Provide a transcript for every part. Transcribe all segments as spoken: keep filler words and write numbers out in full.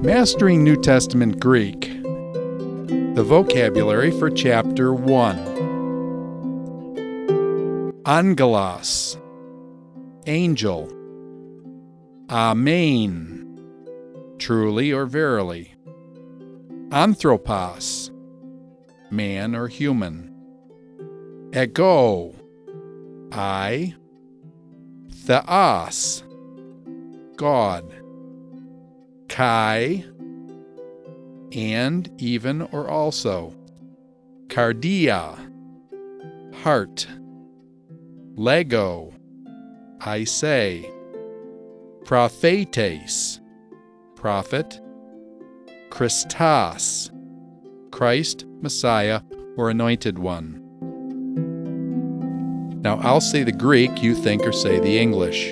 Mastering New Testament Greek. The vocabulary for Chapter one. Angelos, angel. Amen, truly or verily. Anthropos, man or human. Ego, I. Theos, God. Kai, and, even, or also. Cardia, heart. Lego, I say. Prophetes, prophet. Christos, Christ, Messiah, or Anointed One. Now I'll say the Greek, you think or say the English.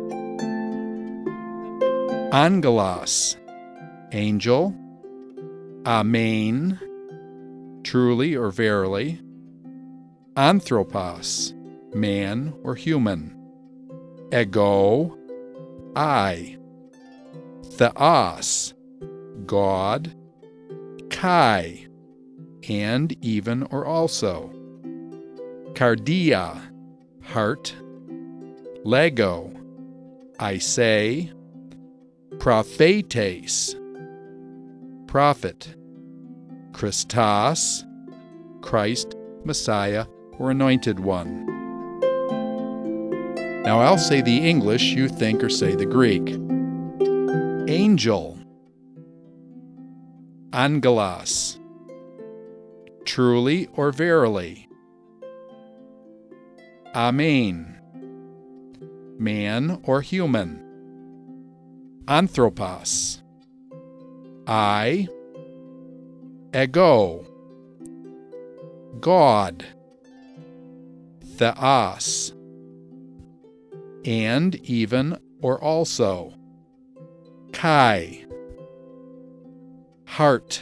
Angelos, angel. Amen, truly or verily. Anthropos, man or human. Ego, I. Theos, God. Kai, and, even, or also. Cardia, heart. Lego, I say. Prophetes, prophet. Christos, Christ, Messiah, or Anointed One. Now I'll say the English, you think or say the Greek. Angel. Angelos, truly or verily. Amen, man or human. Anthropos, I. Ego, God. Theos, and, even, or also. Kai, heart.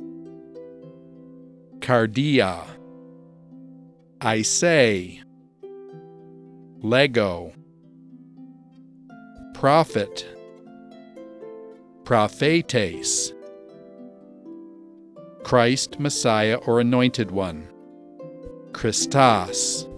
Cardia, I say. Lego, prophet. Prophetes, Christ, Messiah, or Anointed One. Christos,